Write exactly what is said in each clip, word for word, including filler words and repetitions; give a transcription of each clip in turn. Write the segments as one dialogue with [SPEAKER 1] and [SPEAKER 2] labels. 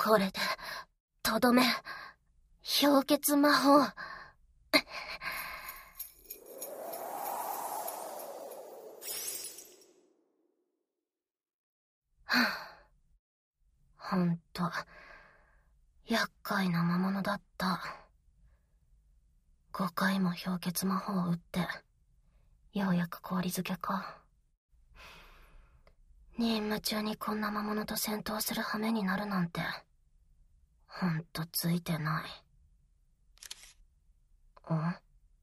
[SPEAKER 1] これで、とどめ、氷結魔法。はぁ、ほんと、厄介な魔物だった。ごかいも氷結魔法を打って、ようやく氷漬けか。任務中にこんな魔物と戦闘する羽目になるなんて、ほんとついてない。ん？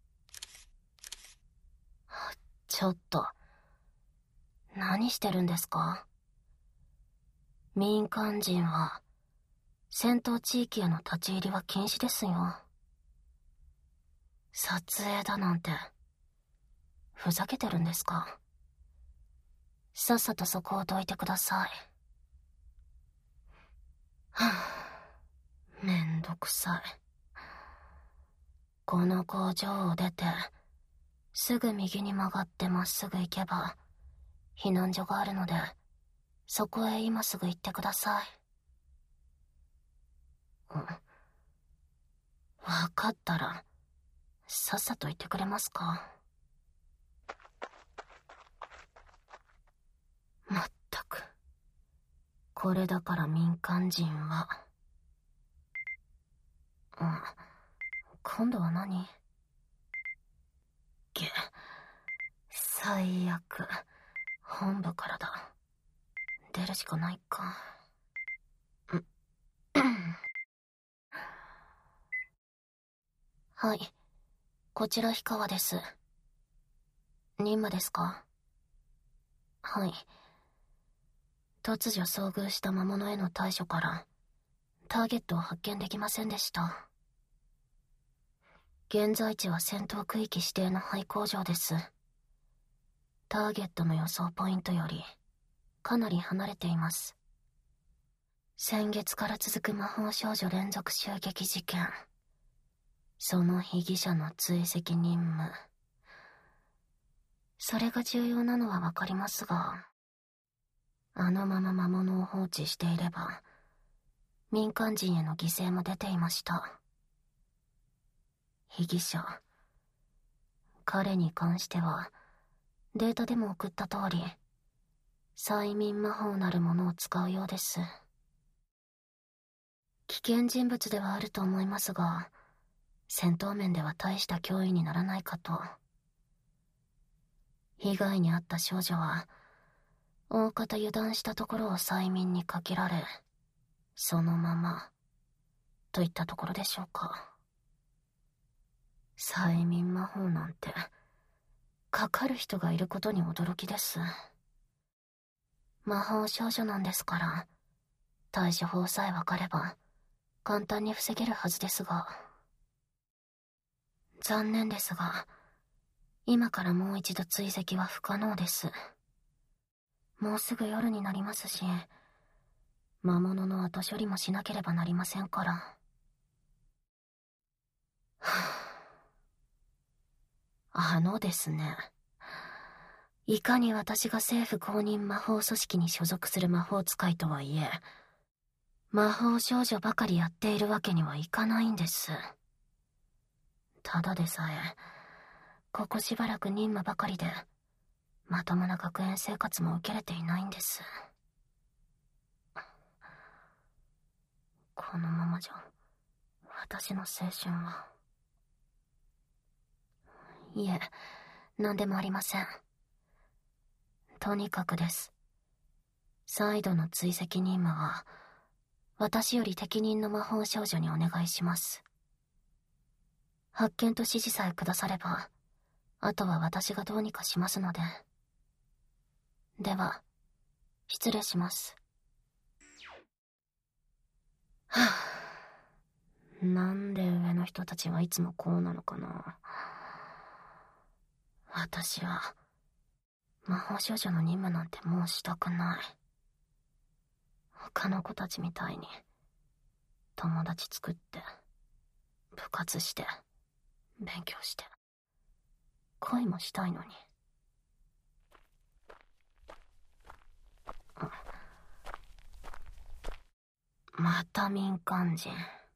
[SPEAKER 1] ちょっと、何してるんですか？民間人は、戦闘地域への立ち入りは禁止ですよ。撮影だなんて、ふざけてるんですか？さっさとそこをどいてください。はぁ、めんどくさい。この工場を出て、すぐ右に曲がってまっすぐ行けば、避難所があるので、そこへ今すぐ行ってください。うん。わかったら、さっさと言ってくれますか？まったく。これだから民間人は。うん。今度は何？げ、最悪。本部からだ。出るしかないか。んはい。こちら氷川です。任務ですか？はい。突如遭遇した魔物への対処から、ターゲットを発見できませんでした。現在地は戦闘区域指定の廃工場です。ターゲットの予想ポイントより、かなり離れています。先月から続く魔法少女連続襲撃事件。その被疑者の追跡任務。それが重要なのはわかりますが、あのまま魔物を放置していれば、民間人への犠牲も出ていました。被疑者。彼に関しては、データでも送った通り、催眠魔法なるものを使うようです。危険人物ではあると思いますが、戦闘面では大した脅威にならないかと。被害に遭った少女は、大方油断したところを催眠にかけられ、そのまま、といったところでしょうか。催眠魔法なんて、かかる人がいることに驚きです。魔法少女なんですから、対処法さえわかれば、簡単に防げるはずですが。残念ですが、今からもう一度追跡は不可能です。もうすぐ夜になりますし、魔物の後処理もしなければなりませんから。はあ、あのですね。いかに私が政府公認魔法組織に所属する魔法使いとはいえ、魔法少女ばかりやっているわけにはいかないんです。ただでさえ、ここしばらく任務ばかりで、まともな学園生活も受けれていないんです。このままじゃ、私の青春は。いえ、何でもありません。とにかくです。再度の追跡任務は、私より適任の魔法少女にお願いします。発見と指示さえくだされば、あとは私がどうにかしますので。では、失礼します。はぁ、なんで上の人たちはいつもこうなのかな。私は、魔法少女の任務なんてもうしたくない。他の子たちみたいに、友達作って、部活して、勉強して、恋もしたいのに。 また民間人。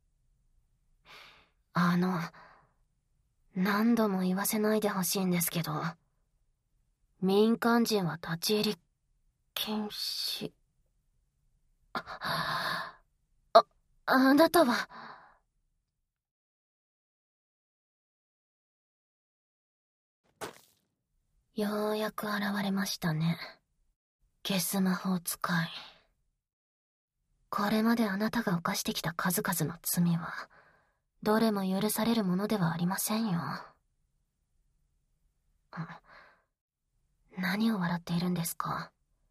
[SPEAKER 1] あの、何度も言わせないでほしいんですけど、民間人は立ち入り禁止。あ、あ、あなたは。ようやく現れましたね。ゲス魔法使い。これまであなたが犯してきた数々の罪は、どれも許されるものではありませんよ。何を笑っているんですか？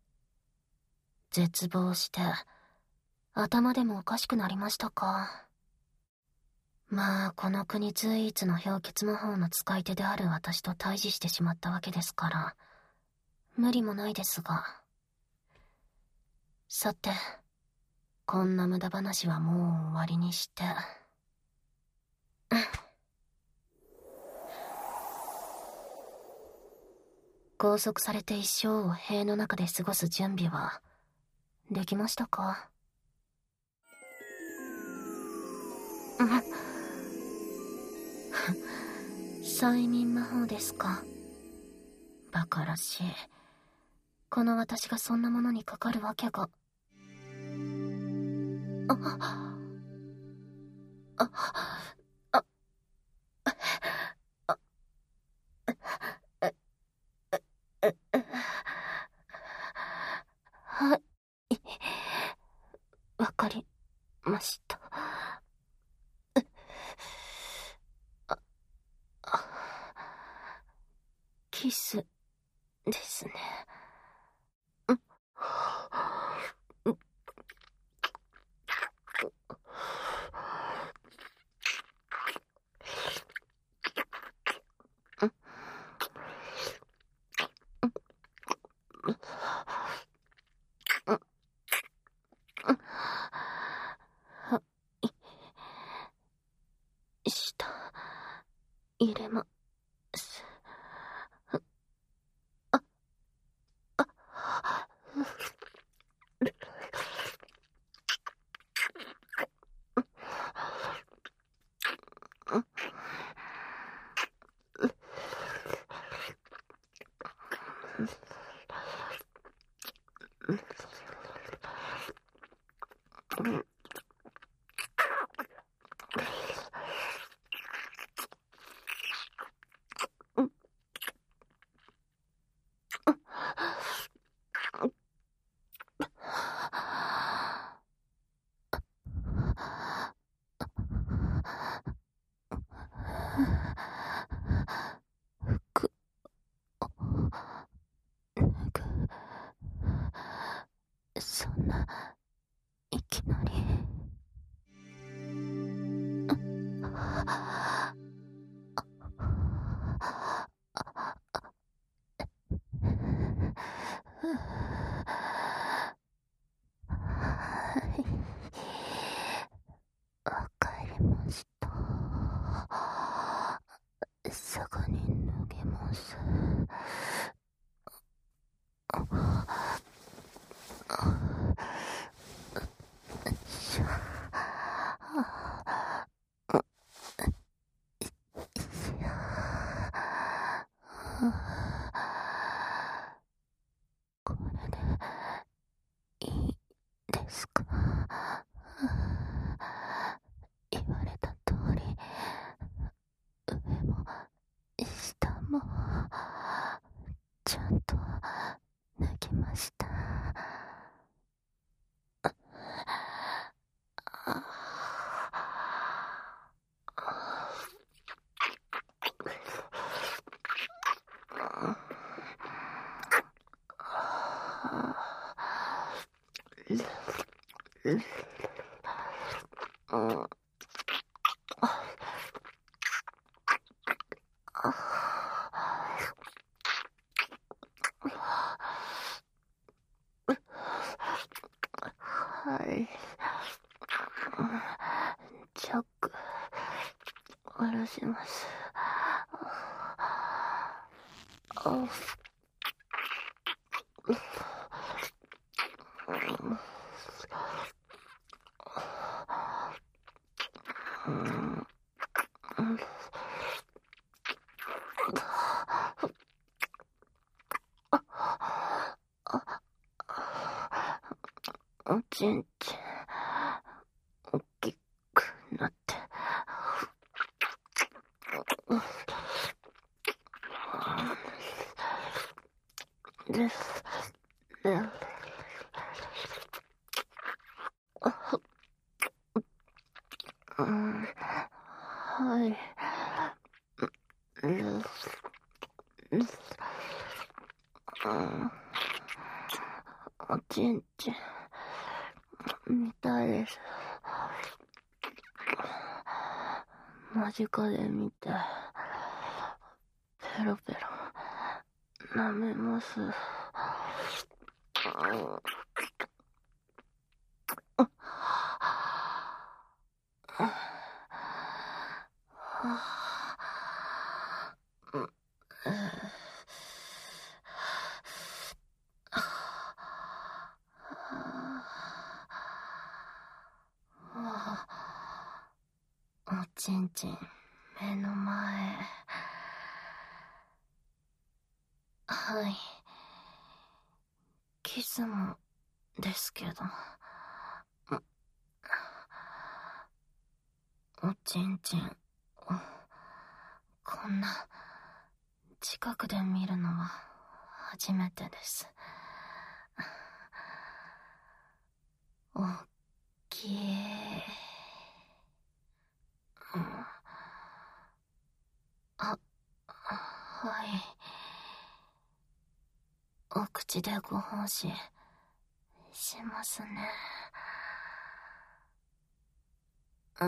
[SPEAKER 1] 絶望して、頭でもおかしくなりましたか？まあ、この国随一の氷結魔法の使い手である私と対峙してしまったわけですから、無理もないですが。さて、こんな無駄話はもう終わりにして。拘束されて一生を塀の中で過ごす準備は、できましたか？催眠魔法ですか。バカらしい。この私がそんなものにかかるわけが。あ、あ、あ、あ、はい、わかりました。あ、あ、キスですね。下入れます。あ、あ、服脱ぐ。そんないきなり。はい、わかりました。すぐに脱げます。しゃ、これでいいですか？言われた通り、上も下もちゃんと脱ぎました。はい。チャック、下ろします。あ、 おちんちん大きくなってですね。うん、はい。うん、おちんちん見たいです。間近で見てペロペロ舐めます。おちんちん目の前。はい、キスもですけど、おちんちんをこんな近くで見るのは初めてです。おっきい。あ、はい。お口でご奉仕しますね。うん。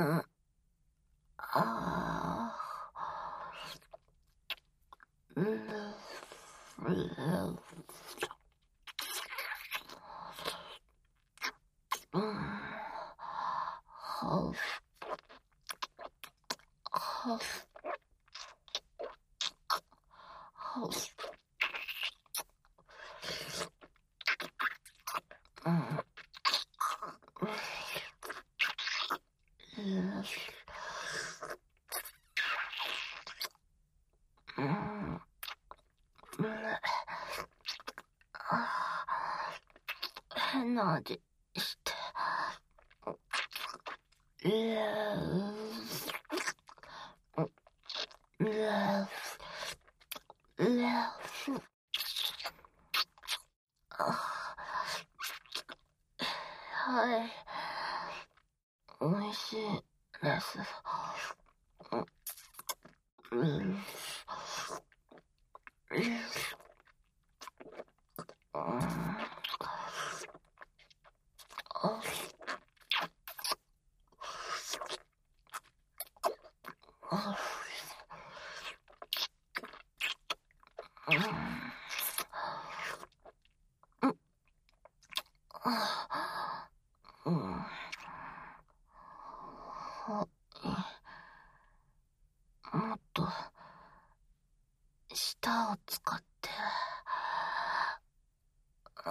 [SPEAKER 1] あー。うん。うん。うん。はははうん。うん。変な味して。うううはい。美味しいです。うん。うん。はい。もっと舌を使って。うん。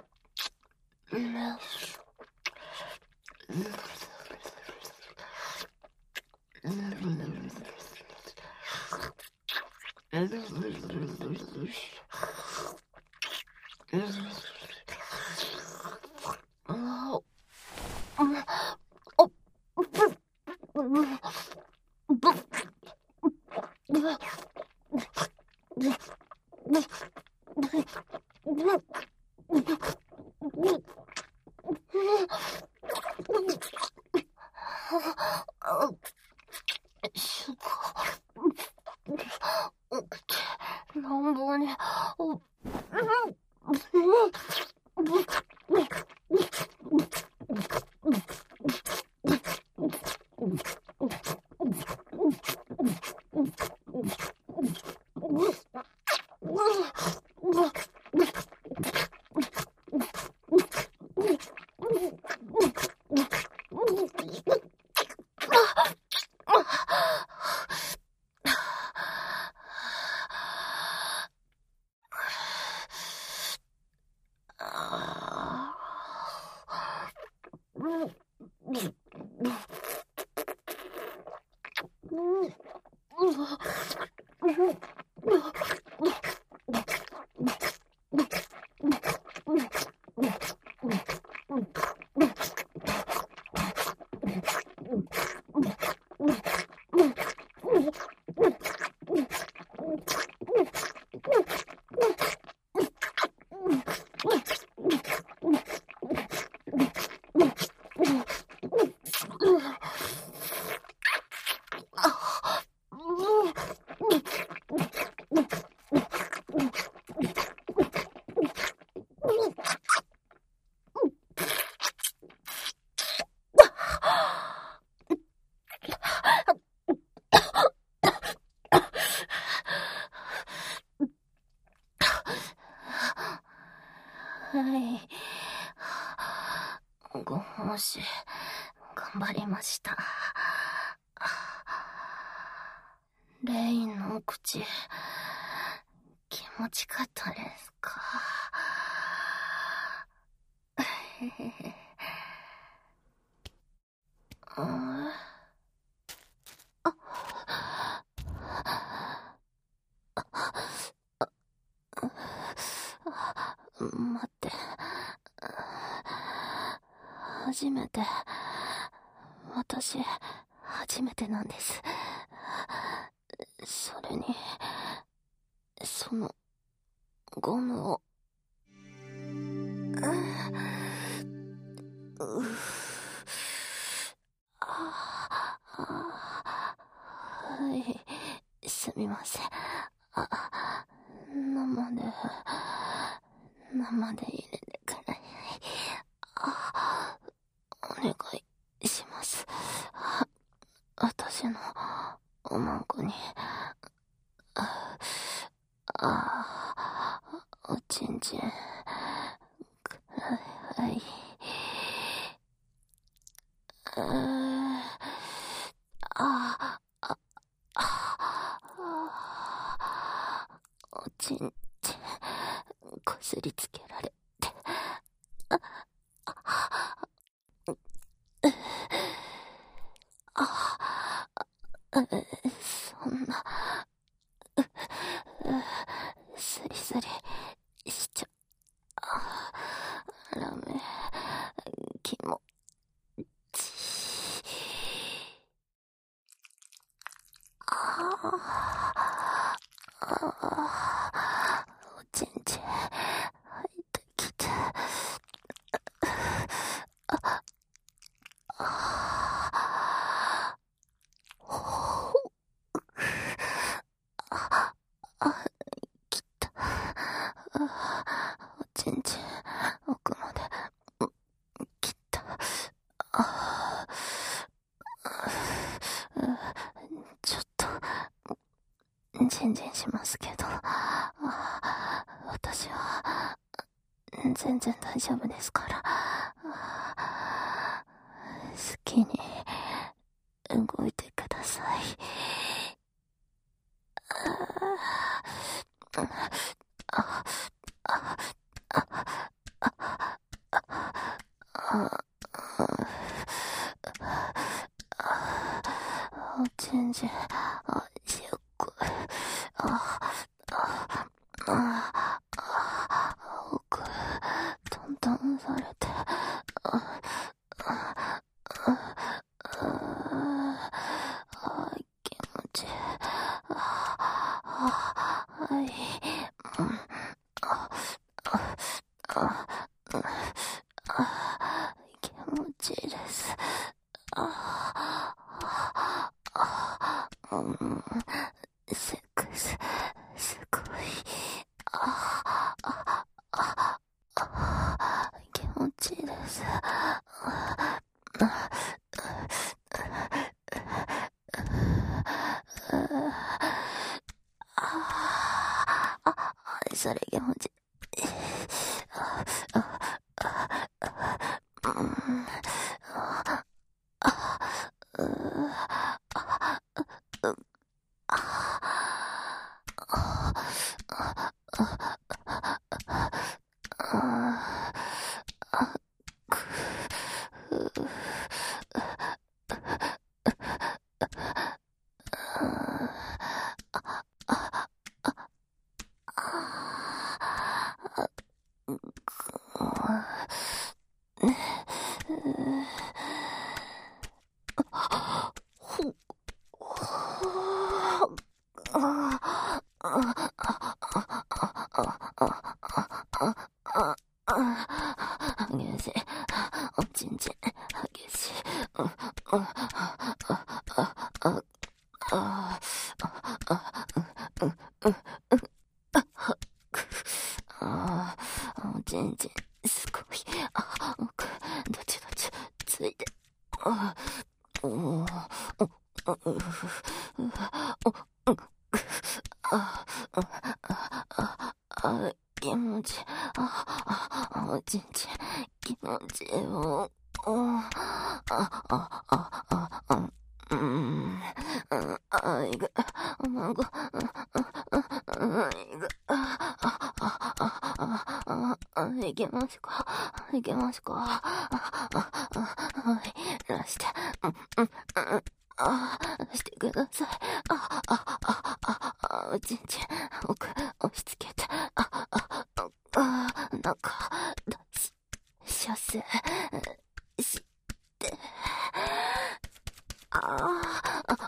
[SPEAKER 1] 乱暴に。 はい。ご奉仕、頑張りました。レインのお口、気持ちかったですか？待って。初めて、私、初めてなんです。それに、その、ゴムを、ううあはい、すみません。あ、生で、生で入れてくれ。あ、お願いします。私のおまんこに、あ、あ、おちんちん、はい。あ、あ、あ、あ、おちんちん、こすりつけられて、あ、あ、あ、そんな、スリスリしちゃ、ラメ、気持ちいい。ああ、おちんちん、入ってきて、あ、あ、ほう、あ、あ、きた。おちんちん、奥まで、きた。あ、ちょっと、ジンジンしますけど、私は、全然大丈夫ですから、好きに動いてください。あ、あ、あ、あ、おちんちん、あ、よく、あ、あ、あ、あ、奥、トントンされて、あ、あ、あ、気持ちいい。はい。うん、あ、あ、あ、あ、気持ちいいです。あ、あ、うん、セックス、すごい。あ、あ、あ、あ、気持ちいいです。それ気持ちいい。激しい。おちんちん、激しい。うん、うん、あ、あ、あ、あ、あ、うん、うん、うん、あ、おちんちん、すごい。あ、奥、どちどち、ついて。あ、お、お、お、お、あ、あ、あ、気持ち、あ、
[SPEAKER 2] あ、おちんちん、気持ちよ。あ、あ、あ、あ、あ、あ、うん、あいぐ、まご、あいぐ、あ、あ、あ、あ、あ、いけますか、いけますか、あ、あ、はい、出して、うん、うん、うん、あ、してください。あ、あ、あ、あ、あ、おちんちん、奥、押し付けて、あ、あ、あ、あ、なんか、だし、射精、して、あ、あ、あ、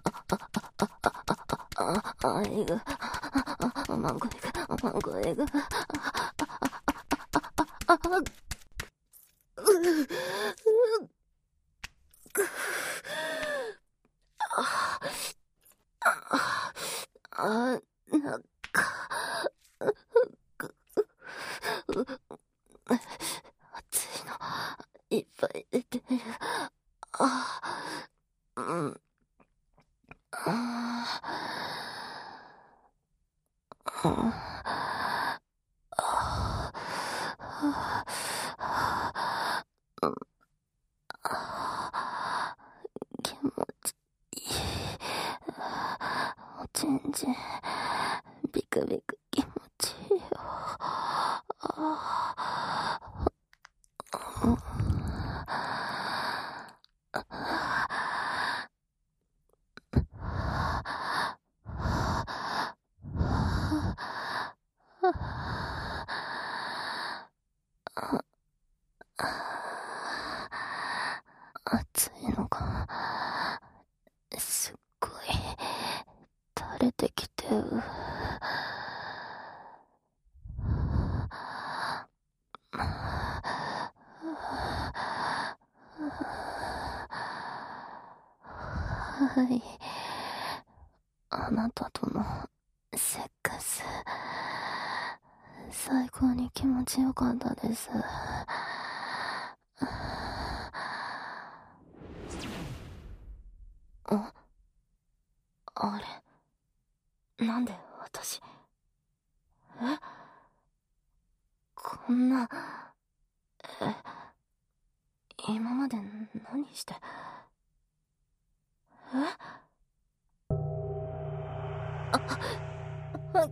[SPEAKER 2] あ、あ、いぐ、あ、まんこいぐ、まんこいぐ、あ、あ、あ、う、う、あ、あ、あ、なんか、熱いの、いっぱい出てる。あ、うん、あ、うん、あ、気持ちいい。おちんちん、ビクビク気持ちいいよ。あ、うん、熱いのがすっごい垂れてきてる。はい、あなたとのセックス最高に気持ちよかったです。あ、あれ、なんで私、え、こんな、え、今まで何して、え、あ、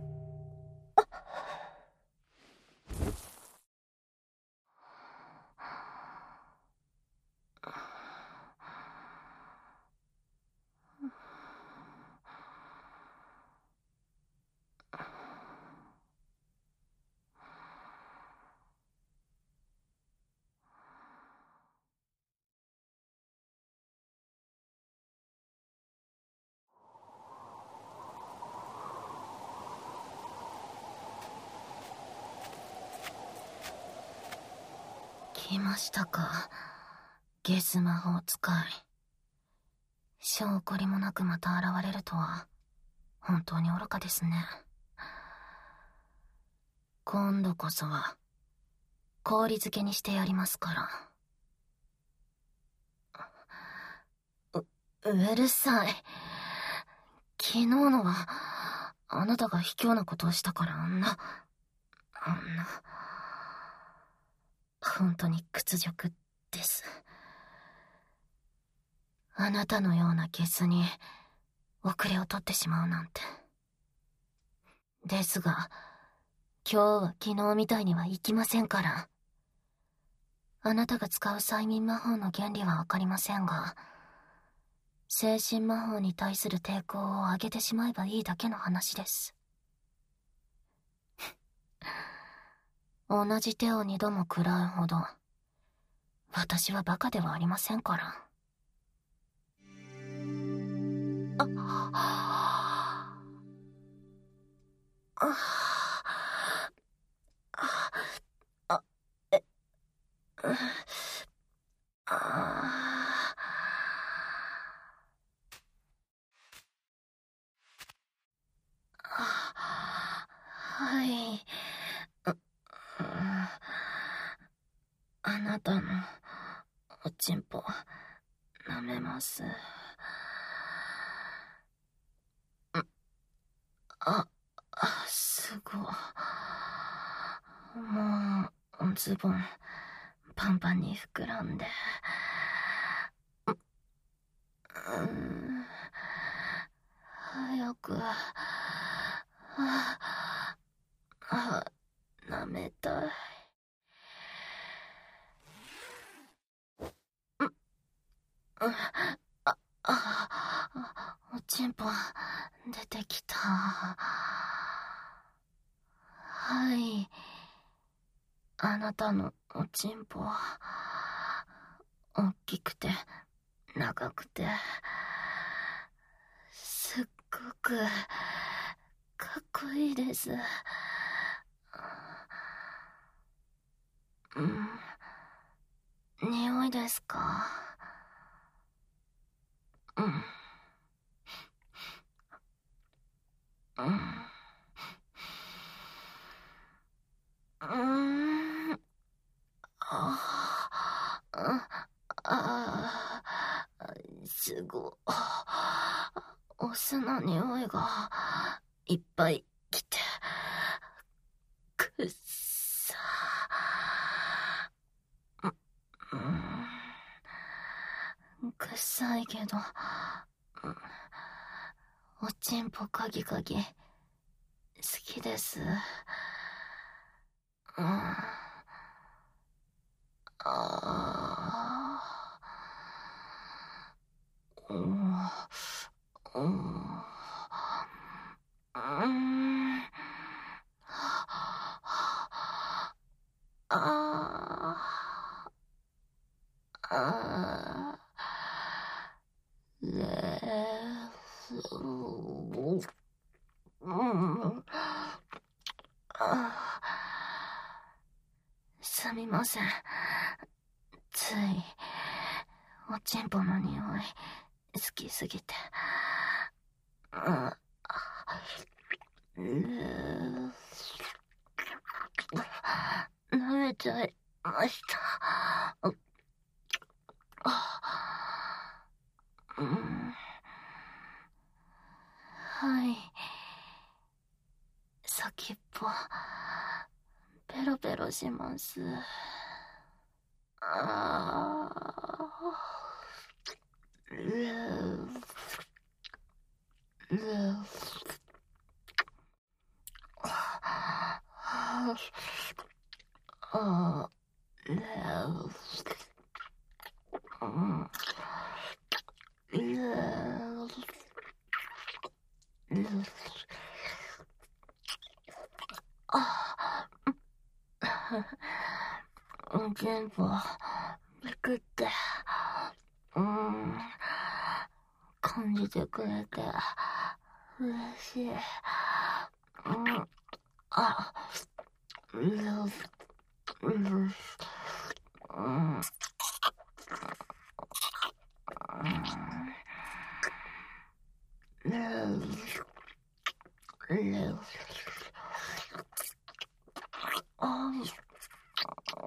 [SPEAKER 1] 来ましたか、ゲス魔法使い。証拠りもなくまた現れるとは本当に愚かですね。今度こそは氷漬けにしてやりますから。う、うるさい。昨日のはあなたが卑怯なことをしたからあんなあんな本当に屈辱です。あなたのようなゲスに遅れを取ってしまうなんて。ですが今日は昨日みたいにはいきませんから。あなたが使う催眠魔法の原理はわかりませんが、精神魔法に対する抵抗を上げてしまえばいいだけの話です。同じ手を二度も食らうほど私はバカではありませんから。あ、あ、あ、あ、え、うん、あ、あ、はい、う、うん、あなたのおちんぽ舐めます。あ、あ、すごい。もうズボンパンパンに膨らんで、う、うーん、早く、あ、あ、舐めたい。う、う、あ、あ、おちんぽ出てきた。はい。あなたのおちんぽは大きくて長くてすっごくかっこいいです。うん、匂いですか？うん、うん、うーん、ああ、ああ、すご、お酢の匂いがいっぱいきて、くっさー、うん、臭いけど、うん、おちんぽかぎかぎ好きです。うん、あー、うん、うん、うん、あー、あー、レス、うん、あー、すみません。つい、おちんぽの匂い、好きすぎて。うん、うん、舐めちゃいました。うん、はい。先っぽ、ペロペロします。あー、ううああ、うん、あ、全部めくって、うん、感じてくれて嬉しい。うん、あ、うん、うん、うん、うん、あ、うん、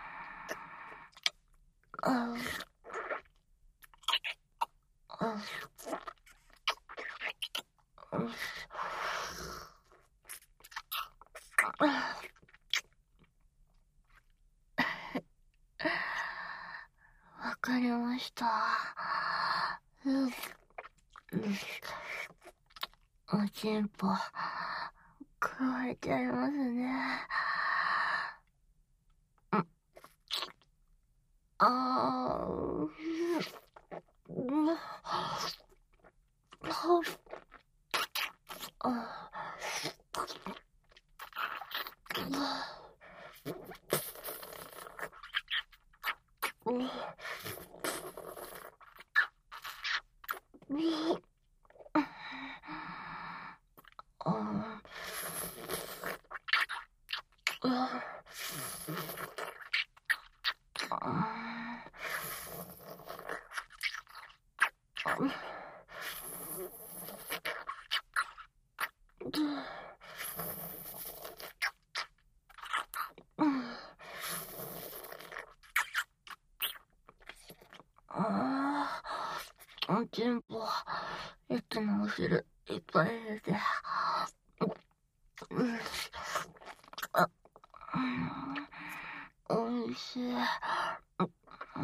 [SPEAKER 1] あ、あ、わかりました。うん、おちんぽ、くわえちゃいますね。うん、あー、うん、あ、うん、うん、あ、うん、うん、あー、おちんぽ、いつもお汁いっぱい入れて、うん、あ、うん、
[SPEAKER 2] いしい。うん。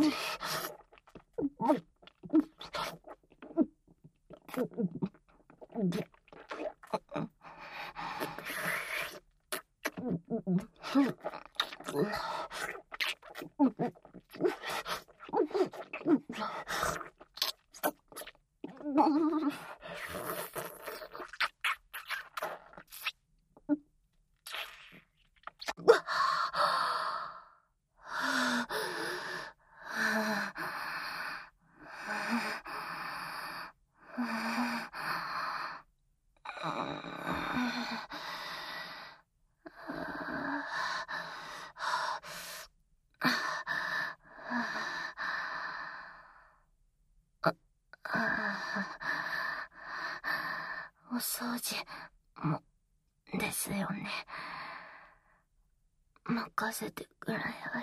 [SPEAKER 1] お掃除もですよね。任せてくれ。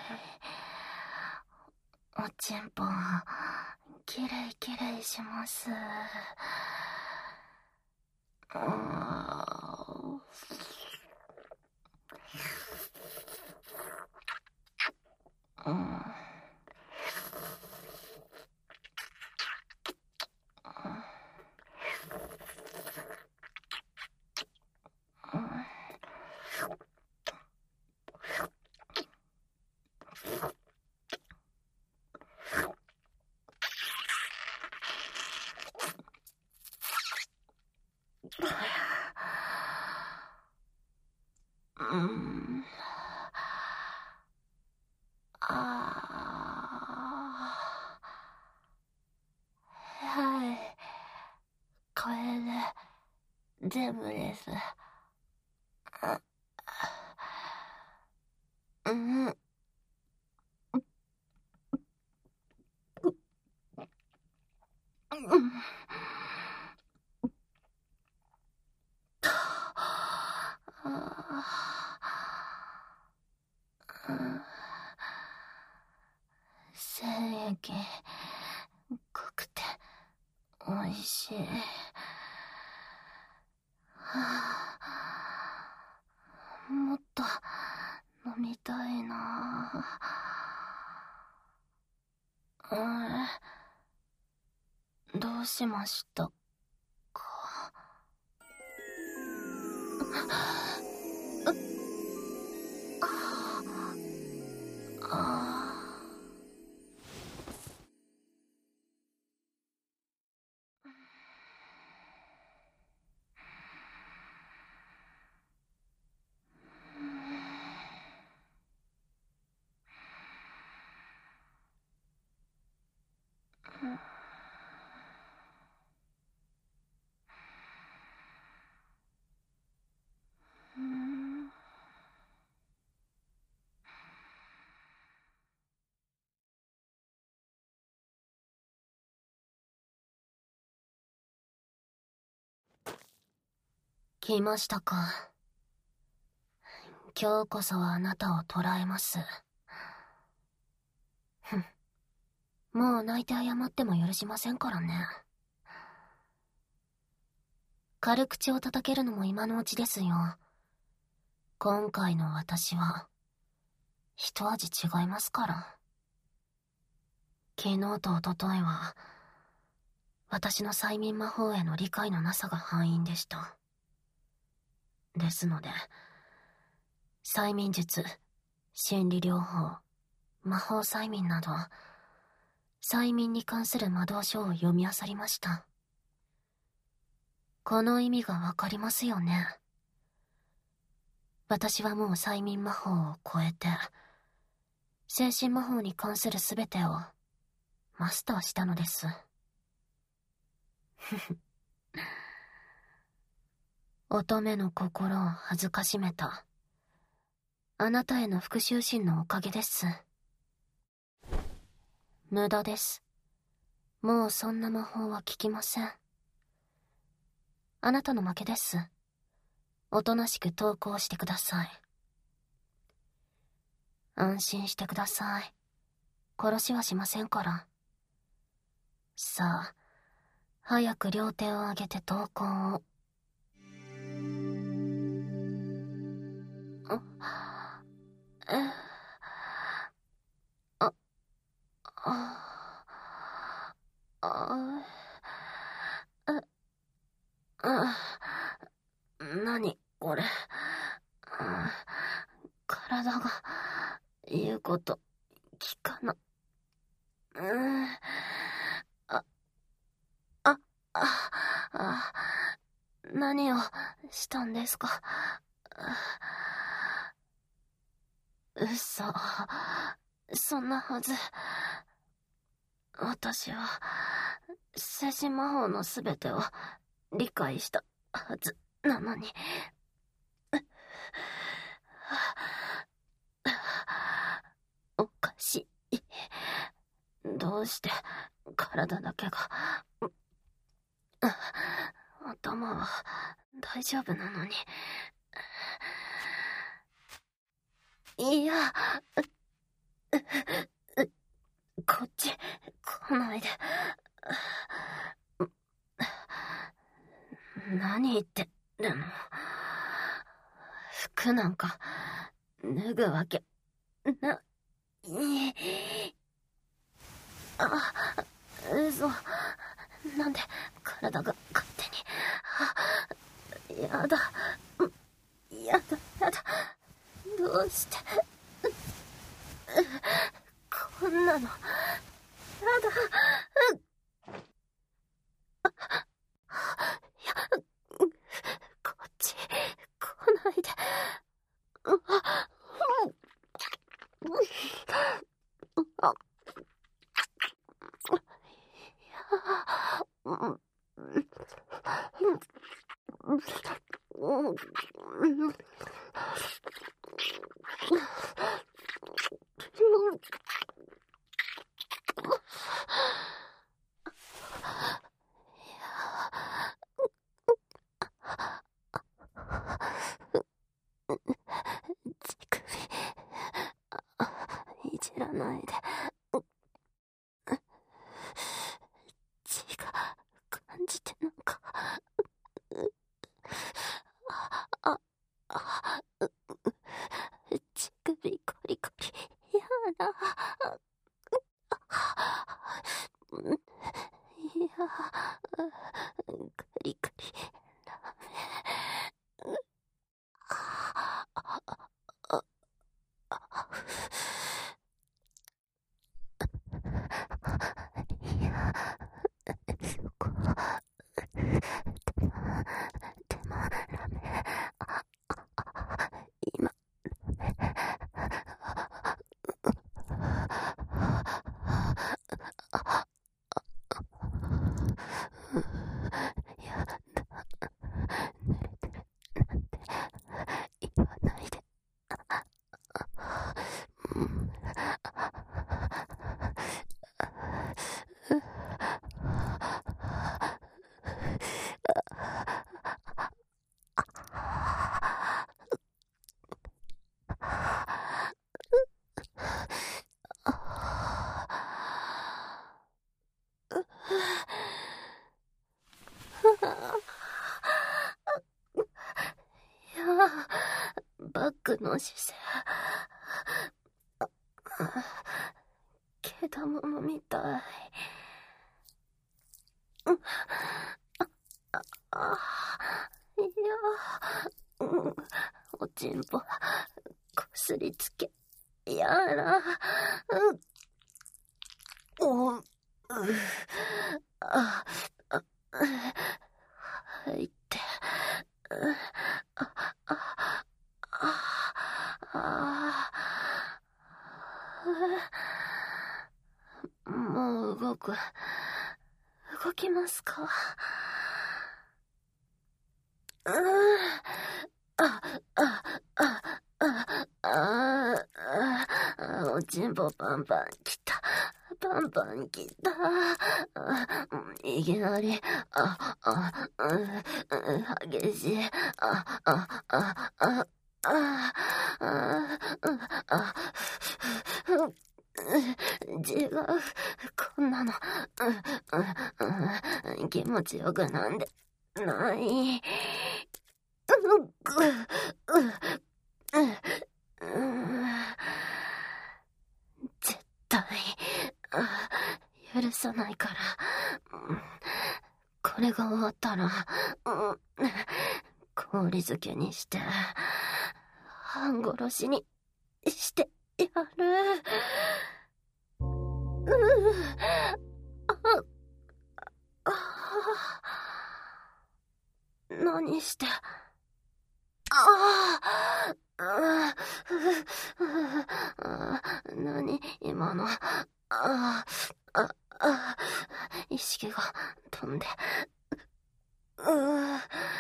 [SPEAKER 1] おちんぽきれいきれいします。うん。うん。ああ。はい。これで全部です。うん。うん。精液濃くておいしい。もっと飲みたいな。え、どうしましたか？ああ。来ましたか。今日こそはあなたを捕らえます。ふん。もう泣いて謝っても許しませんからね。軽口を叩けるのも今のうちですよ。今回の私は一味違いますから。昨日と一昨日は私の催眠魔法への理解のなさが敗因でした。ですので催眠術、心理療法、魔法催眠など催眠に関する魔導書を読み漁りました。この意味がわかりますよね。私はもう催眠魔法を超えて精神魔法に関するすべてをマスターしたのです。乙女の心を恥ずかしめたあなたへの復讐心のおかげです。無駄です。もうそんな魔法は効きません。あなたの負けです。おとなしく投降してください。安心してください。殺しはしませんから。さあ、早く両手を上げて投降を。あ、え、あ、あ、 体が言うこと聞かな。うーん。あ、あ、あ、あ、何をしたんですか。嘘。そんなはず。私は、精神魔法のすべてを理解したはずなのに。おかしい。どうして体だけが。頭は大丈夫なのに。いや、こっち来ないで。何言ってるの。服なんか脱ぐわけな、いあ、嘘。なんで体が勝手に。やだ。やだ、やだ。どうして。こんなの。やだ。こっち来ないで。いじらないで。血が感じてなんか。あ、あ、乳首コリコリ。やだ。いや、コリコリ。ダメ。いや、そこ。でも、ダメ。今。やだ。濡れてるなんて言わないで。うん。いや、バックの姿勢。けだものみたい。あ、あ、いや、うん、おちんぽ、こすりつけ、やら、うん、お、う、あ、あ、入って、あ、あ、あ、あ、もう動く。動きますか。うーん。あ、あ、あ、あ、あ、あ、おちんぽパンパンきた。パンパンきた。いきなり、あ、あ、うん、激しい。あ、あ、あ、あ、あ、あ、あ、違う。こんなの、うん、うん、気持ちよくなんでない。絶対許さないから。これが終わったら氷漬けにして半殺しにしてやる。ううああ何して。ああ何今の。あああ意識が飛んで。うう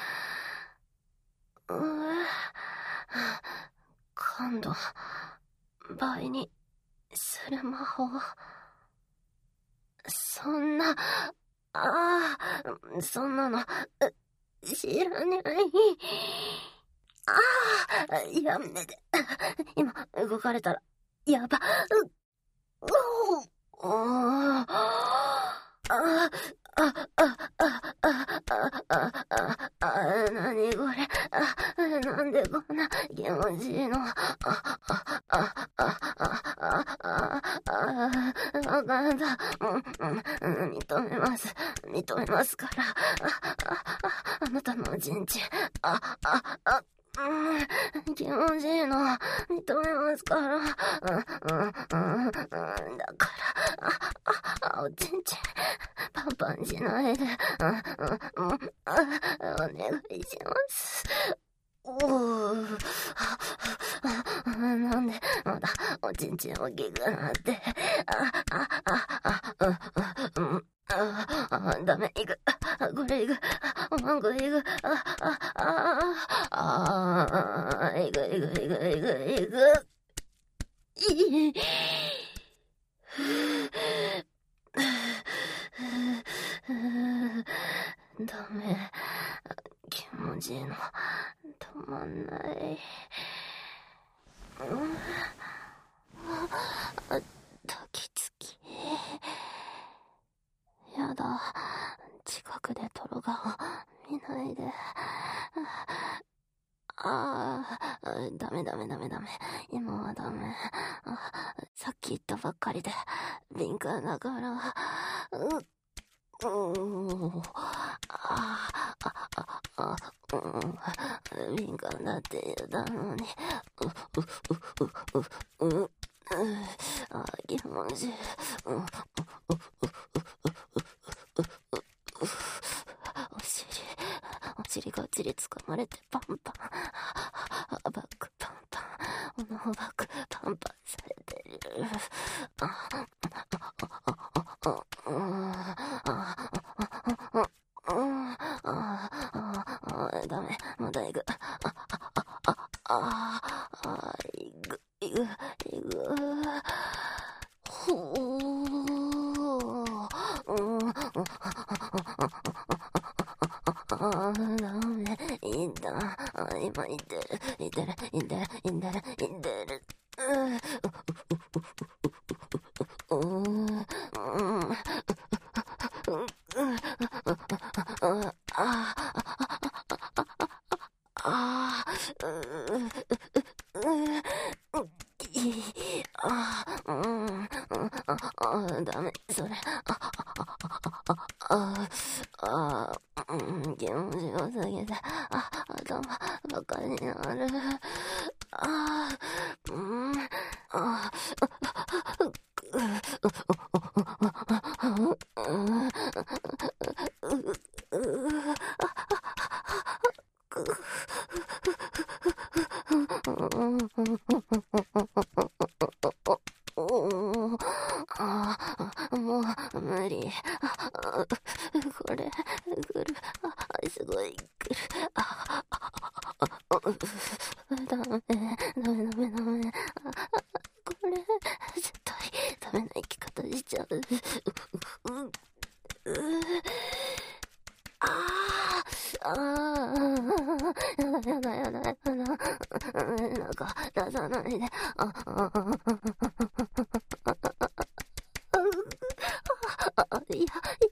[SPEAKER 1] う今度倍にする魔法。そんな、ああそんなの知らない。ああやめて。今動かれたらやば。うおあああああああああなにこれ。なんでこんな気持ちいいの。あああああああわかった。認めます認めますから。あなたの陣地。あああうん、気持ちいいの認めますから。うんうんうんだからああおちんちんパンパンしないで。うんうんうんお願いします。おおなんでまだおちんちん大きくなって。ああああうんうんああダメいくこれいくもうこれいくあああああいくいくいくいくいくいいダメ気持ちいいの止まんない。うん抱きつきやだ近くでトロガを見ないで。ああダメダメダメダメ今はダメ。さっき言ったばっかりで敏感だから。ううーああああうん敏感だって言ったのに。ううううううあ気持ちいい。うんうんお尻お尻がちりつかまれてパンパン。バックパンパンおのバックパンパンされてる。ああダメまだいく。ああああいくいくいくほううんあーダメいいんだ今いってるいってるいってるいってるいってるうんうんうんああああうんあダメそれあああうん気持ちよすぎてあ頭バカになる。あうんあもう無理。これ来るすごい来る。ダメダメダメダメこれ絶対ダメな生き方しちゃう。ああやだやだやだやだなんか出さないで。ああいやいや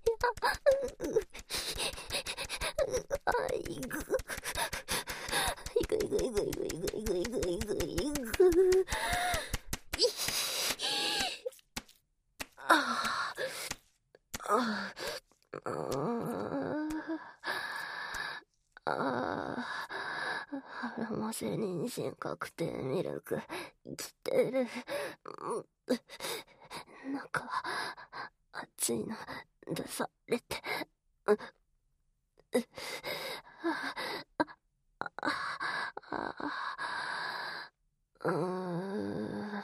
[SPEAKER 1] あいくいくいくいくいくいくいくいくいくいくいくああああハラモセ妊娠確定ミルク
[SPEAKER 2] 来てる。なんか、熱いの出されて。う、う、あ、あ、うーん。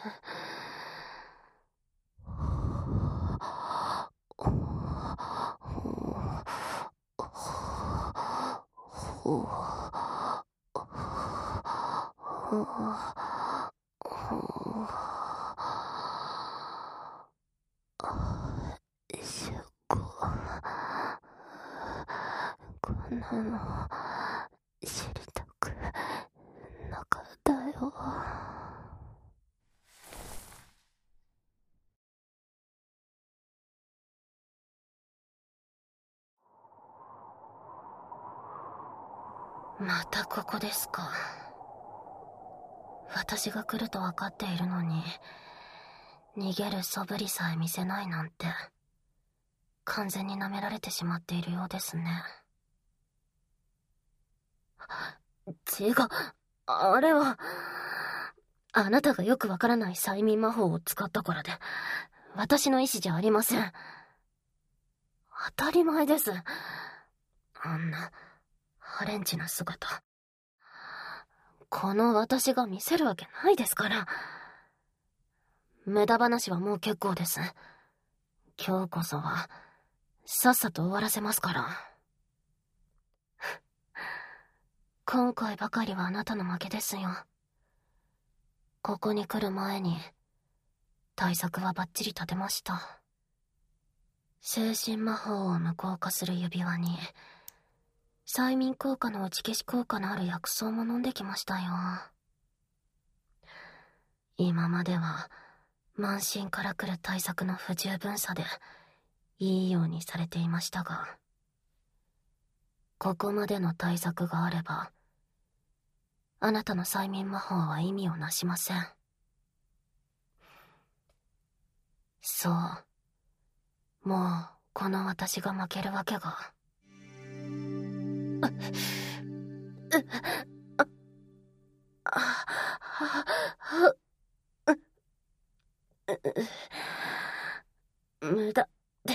[SPEAKER 2] しょこ、こんなの知りたくなかったよ。
[SPEAKER 1] またここですか。私が来ると分かっているのに、逃げる素振りさえ見せないなんて、完全に舐められてしまっているようですね。違う、あれは、あなたがよくわからない催眠魔法を使ったからで、私の意思じゃありません。当たり前です。あんな、ハレンチな姿。この私が見せるわけないですから。無駄話はもう結構です。今日こそは、さっさと終わらせますから。今回ばかりはあなたの負けですよ。ここに来る前に、対策はバッチリ立てました。精神魔法を無効化する指輪に、催眠効果の打ち消し効果のある薬草も飲んできましたよ。今までは、慢心から来る対策の不十分さで、いいようにされていましたが、ここまでの対策があれば、あなたの催眠魔法は意味をなしません。そう。もう、この私が負けるわけが。う、う、あ、あ、う、う、無駄です。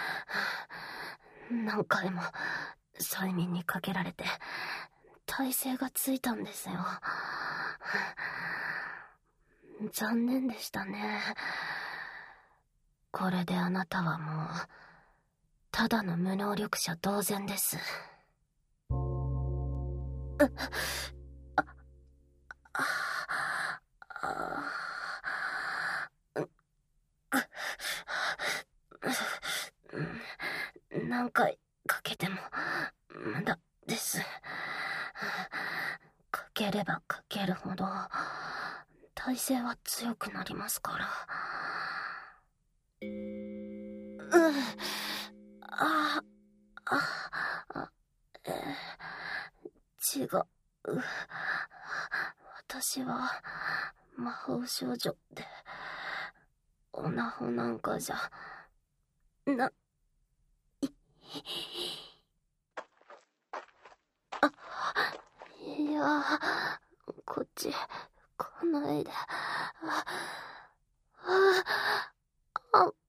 [SPEAKER 1] 何回も催眠にかけられて耐性がついたんですよ。残念でしたね。これであなたはもうただの無能力者同然です。あ、あ、あ、何回かけても無駄です。かければかけるほど耐性は強くなりますから。う、あ、あ、あ、えー、違う。私は魔法少女で、オナホなんかじゃな、い、あ、いや、こっち来ないで。あ、あ、あ、う、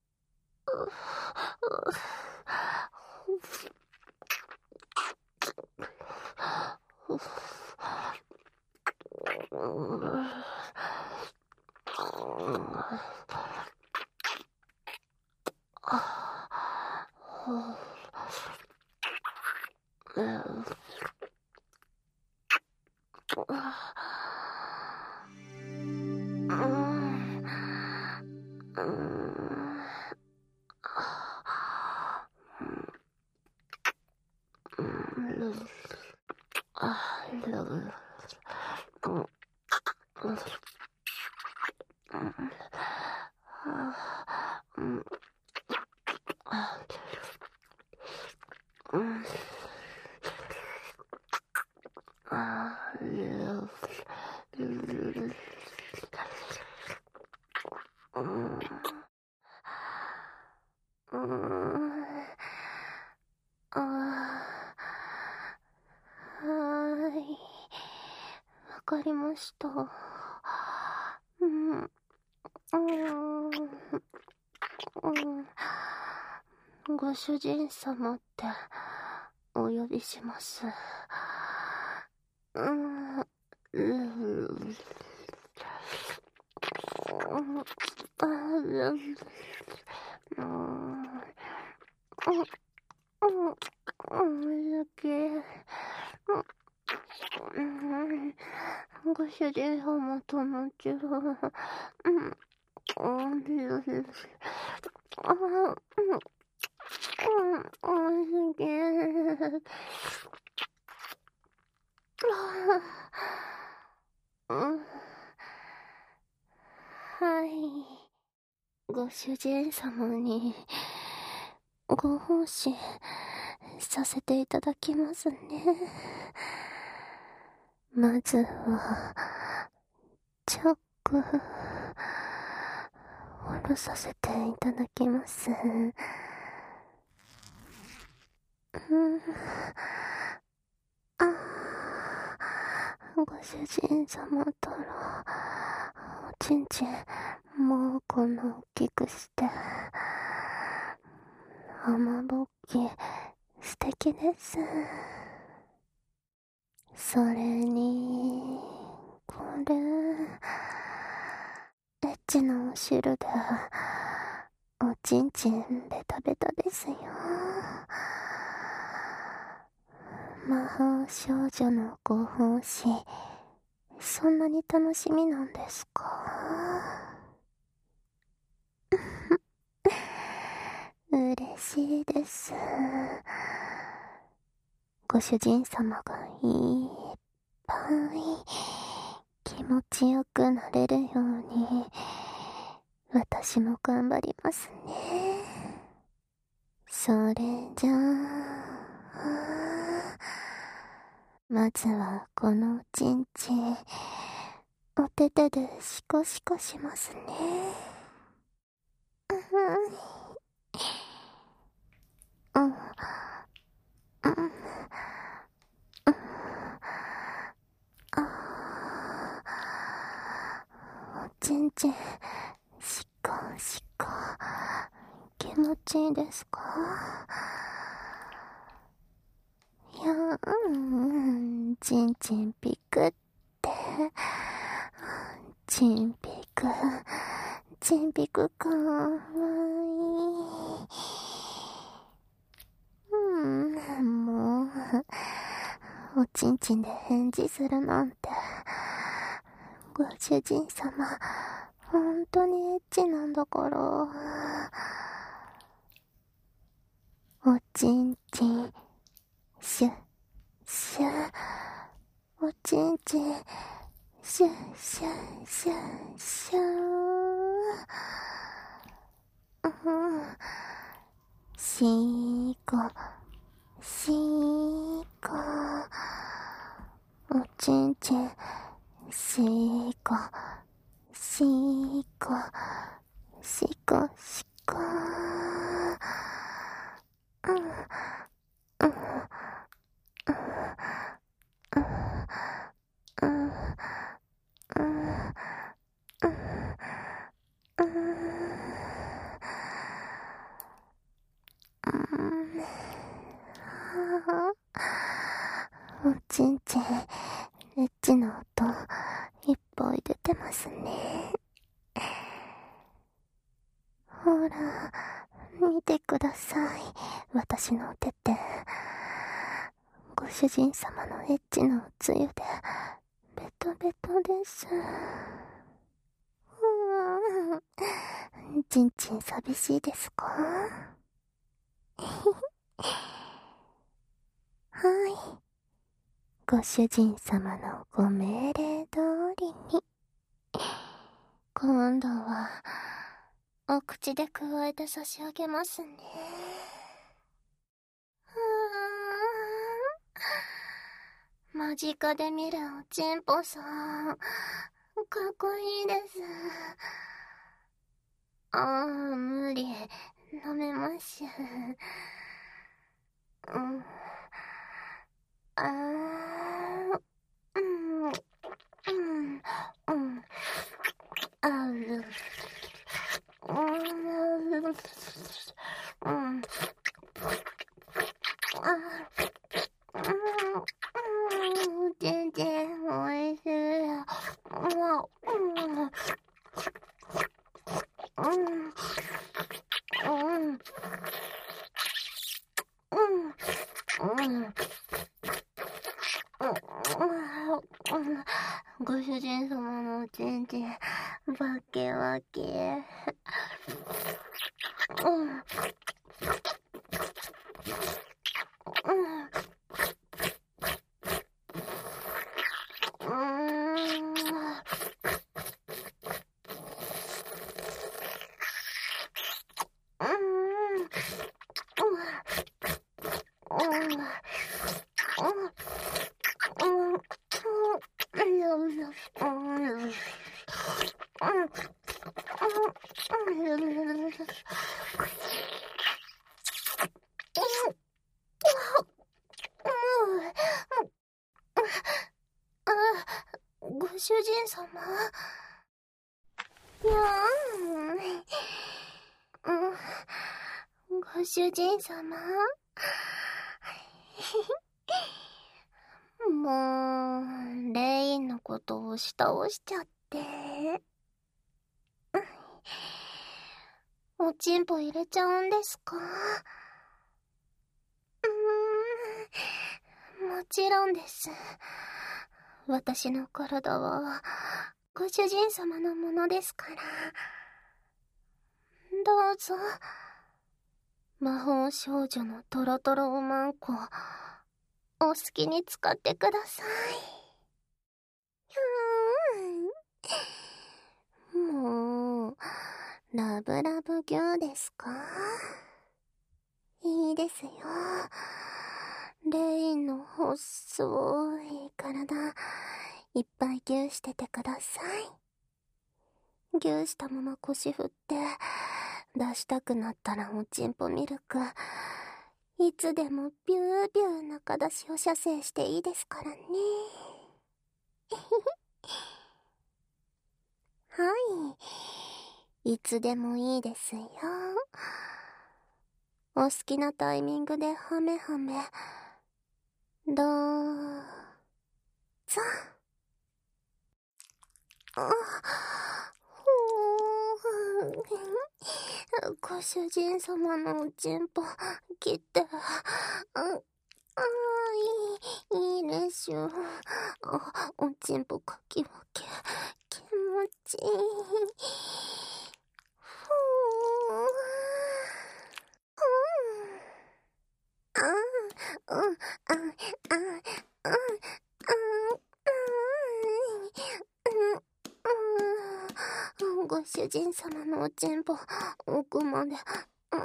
[SPEAKER 1] わかりました。 うーん、うん、ご主人様ってお呼びします。うーん、うーん、あー、うん、うん、うん、すげえ。うん、ご主人様とのちは、うん、うん、あ、うん、うん、うん、すげえ。うん、はい。ご主人様にご奉仕させていただきますね。まずはチョック下ろさせていただきます。うん、あー、ご主人様とのおちんちんもうこんな大きくして雨ぼっき素敵です。それにこれエッチなお汁でおちんちんベタベタですよ。魔法少女のご奉仕そんなに楽しみなんですか？嬉しいです。ご主人様がいっぱい気持ちよくなれるように私も頑張りますね。それじゃあ、まずはこのおちんちんお手手でシコシコしますね。うん、うん、うん、あー、おちんちんシコシコ気持ちいいですか？いやー、ん、ちんちんピクって、ちんピク、ちんピクかわいい。うん、もう、おちんちんで返事するなんて、ご主人様、本当にエッチなんだから。おちんちん、シュッ、シュッ、おちんちん、シュッシュッシュッシュッ、うん、シーコ、シーコ、おちんちん、シーコ、シーコ、シコシコ、うん、うん、うん、うん、うん、うん、おちんちん、エッチな音、いっぱい出てますね。ほら、見てください。私のお手手。ご主人様のエッチなおつゆで、ベトベトです。うーん、ちんちん寂しいですか？はい。ご主人様のご命令通りに。今度は、お口でくわえて差し上げますね。うーん、間近で見るおちんぽさん、かっこいいです。あー、無理、飲めましゅ。うん、あー、うん、うん、うん、ある。
[SPEAKER 2] 全然おいしい。ご主人様のおちんちん、バケバケ。ご主人様。にゃーん。ご主人様。もう、レインのことを押し倒しちゃって。おちんぽ入れちゃうんですか？うーん、もちろんです。私の体は、ご主人様のものですから。どうぞ。魔法少女のトロトロおまんこ、お好きに使ってください。もう、ラブラブギューですか？いいですよ。レインの細い体、いっぱいギューしててください。ギューしたまま腰振って、出したくなったらおちんぽミルク、いつでもビュービュー中出しを射精していいですからね。はい。いつでもいいですよ。お好きなタイミングでハメハメ。どうぞ。あ、ほー。ご主人様のおちんぽ、切って。あ、あー、いい、いいでしょ。あ、おちんぽかき分け。気持ちいい。ふー。あー、うん、あ、あ、あ、あ、ご主人様のおちんぽ、奥まで、うん、あ、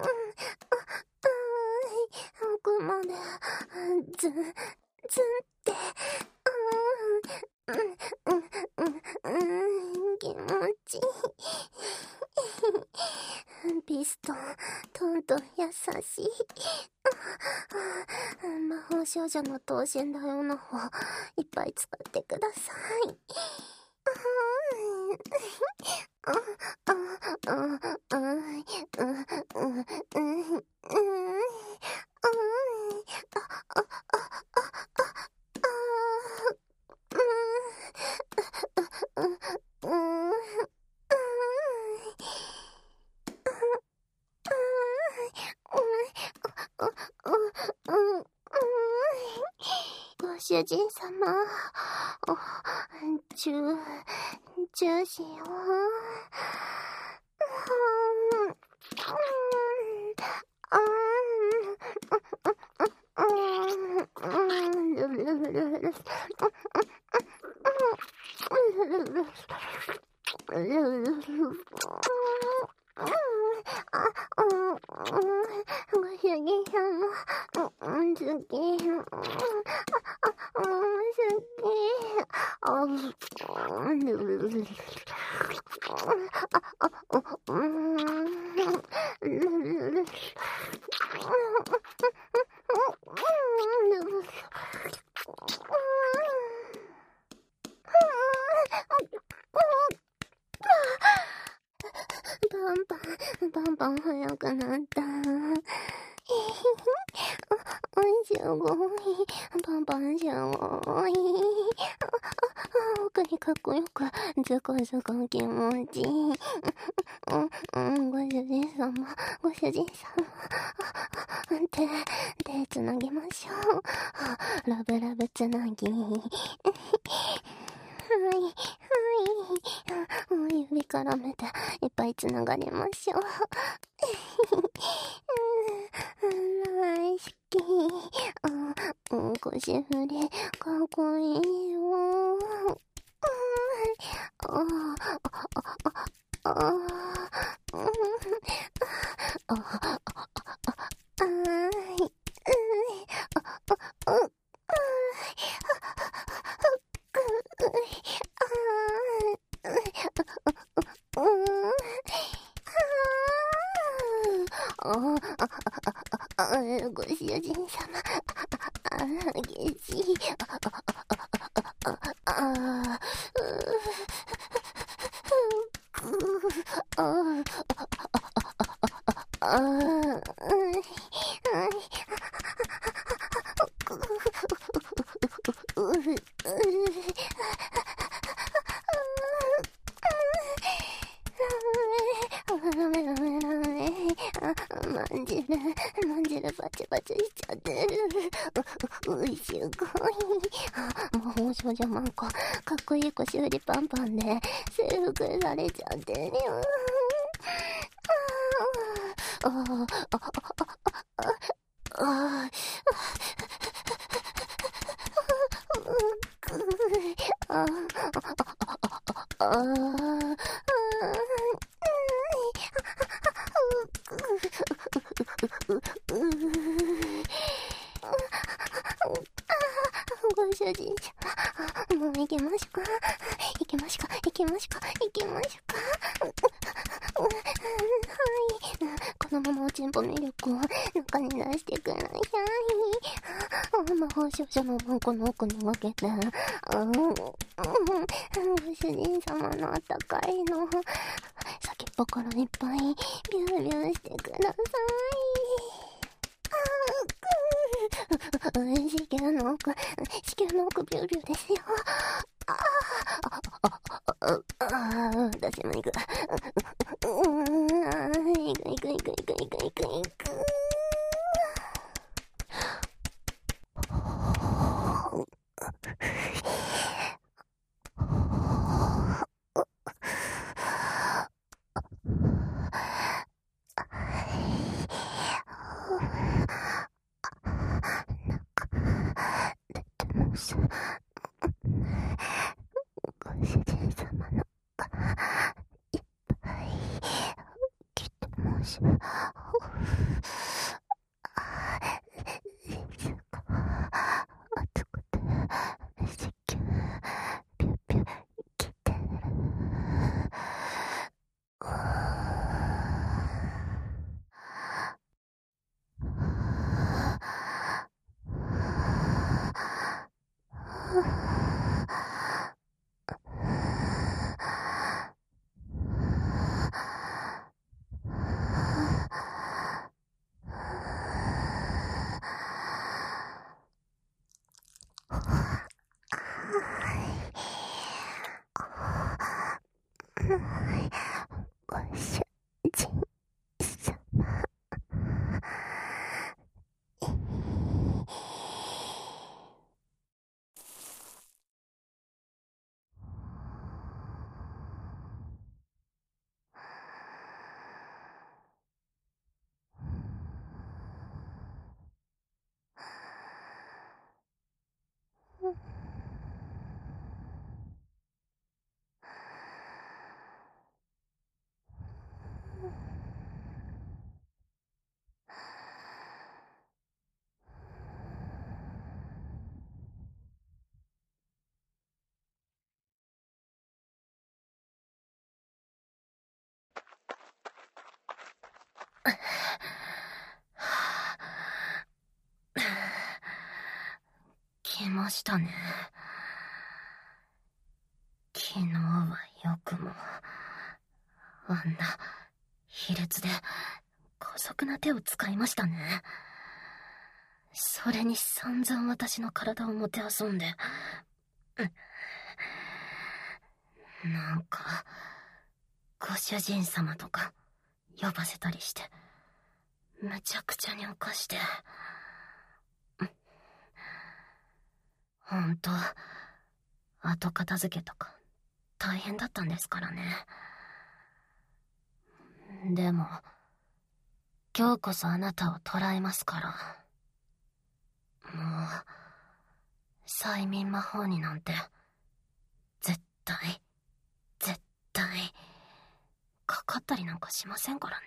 [SPEAKER 2] 奥まで、ず、ずんって、うん、うん、うん、うん、気持ちいい。ピストン、トントン優しい。魔法少女の等身大の方、いっぱい使ってください。ご主人様、チュー、チューしよう。ご主人様、好き。 パンパン、パンパン早くなった。すごい。パンパンすごい。奥にかっこよく、ずこずこ気持ちいい。うん、うん、ご主人様、ご主人様。手、手つなぎましょう。ラブラブつなぎ。はい、はい。指絡めていっぱいつながりましょう。大好き。うん、腰振り、かっこいいよ。ああ、ああ、あご主人様、あ激しい。ああ、まんじる、まんじるバチバチしちゃってる。う、すごい。魔法少女マンコ、かっこいい腰振りパンパンで征服されちゃってるよ。ああ、ああ、ああ、ああ、ああ、ご主人様、もう行きましょうか。行きましょうか。行きましょうか。行きましょうか。はい。このままおちんぽミルクを中に出してください。魔法少女のマンコの奥に分けて、うん、ご主人様のあったかいの先っぽからいっぱいビュービューしてください。子宮の奥、子宮の奥ビュービューですよ。ああ、ああ、私も行く。うん、行く行く行く行く行く行く行く。ご主人様のいっぱい来てもしまう。熱が熱くて子宮ピュピュ来てる。ご主人様。
[SPEAKER 1] 来ましたね。昨日はよくもあんな卑劣で姑息な手を使いましたね。それに散々私の体をもてあそんで、なんかご主人様とか呼ばせたりして、むちゃくちゃに犯して、ほんと後片付けとか大変だったんですからね。でも今日こそあなたを捕らえますから。もう催眠魔法になんて絶対絶対かかったりなんかしませんからね。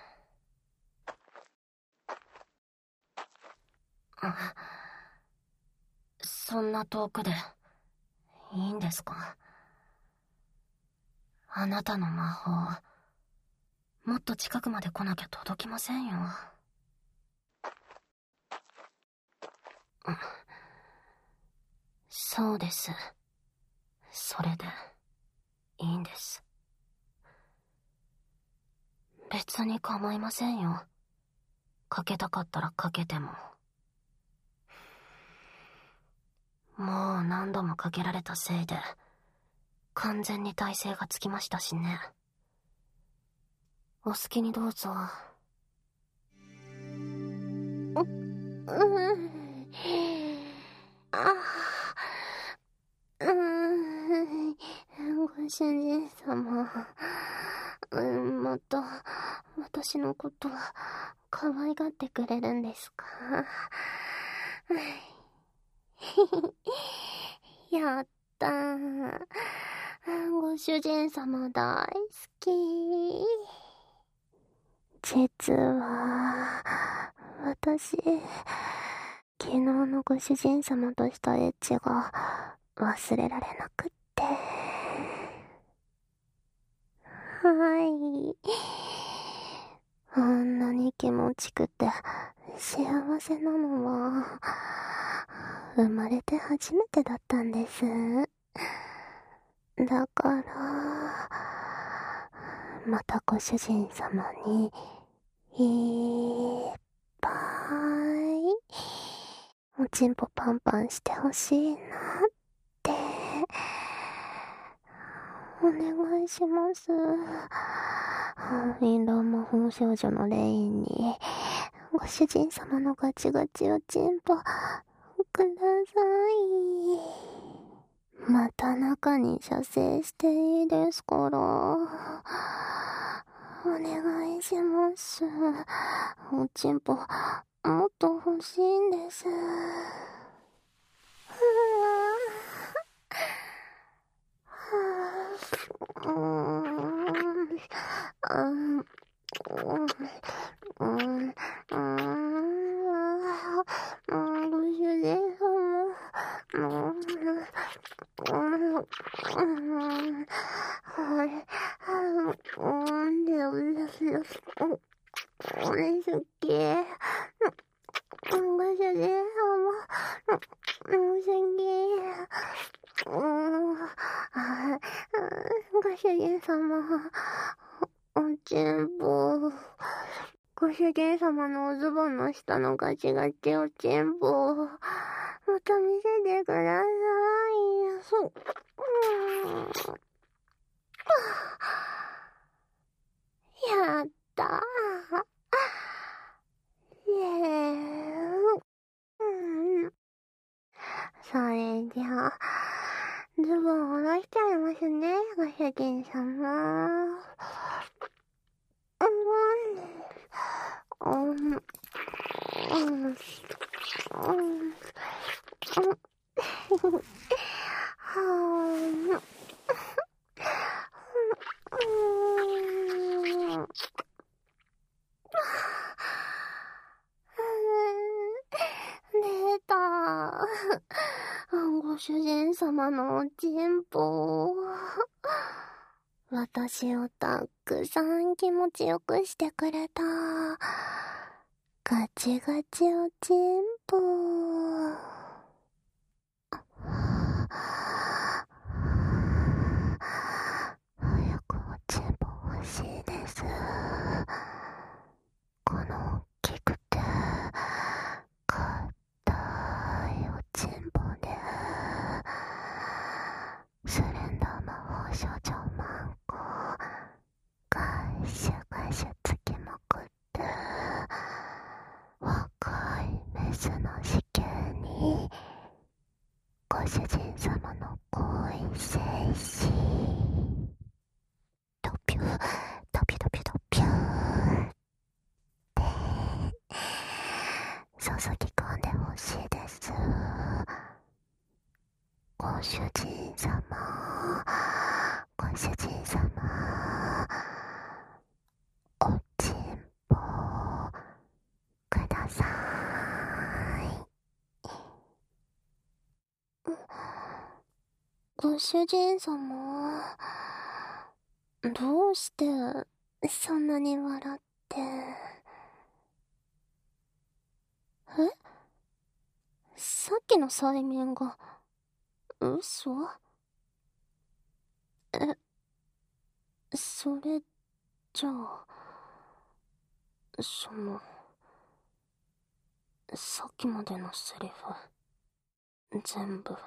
[SPEAKER 1] そんな遠くでいいんですか？あなたの魔法もっと近くまで来なきゃ届きませんよ。そうです。それでいいんです。別に構いませんよ。かけたかったらかけても。もう何度もかけられたせいで完全に耐性がつきましたしね。お好きにどうぞ。
[SPEAKER 2] う、うん。ああ、うん。ご主人様、うん、また私のこと可愛がってくれるんですか？やったー。ご主人様大好き。実は、私、昨日のご主人様としたエッチが忘れられなくって。はい。あんなに気持ちくて幸せなのは、生まれて初めてだったんです。だから、またご主人様に、いっぱい、おちんぽパンパンしてほしいなって、お願いします。インド魔法少女のレインに、ご主人様のガチガチおちんぽ、ください。また中に射精していいですから。お願いします。おちんぽ、もっと欲しいんです。うーん。あん。うん。うん。ご主人様。うん。うん。はい。うん。でもですよ。大好き。ご主人様。大好き。うん。ご主人様。おちんぽ。ご主人様のおズボンの下のガチガチおちんぽ。また見せてください。そう。やったー。イエーイ。うん。それじゃあ、ズボン下ろしちゃいますね、ご主人様。うん。うん。うん。うん。はーん。出た。ご主人様のおちんぽ。私をたくさん気持ちよくしてくれた。ガチガチおちんぽ。早くおちんぽ欲しいな。 です。この大きくて硬いおちんぽでスレンダー魔法少女マンコガシュガシュつきまくって若いメスの子宮にご主人様の恋精子ドピュードピュドピュドピューって注ぎ込んでほしいです。ご主人様ご主人様おちんぽください。ご主人様、どうしてそんなに笑って。え？さっきの催眠が嘘？え、それじゃあ、その、さっきまでのセリフ、全部。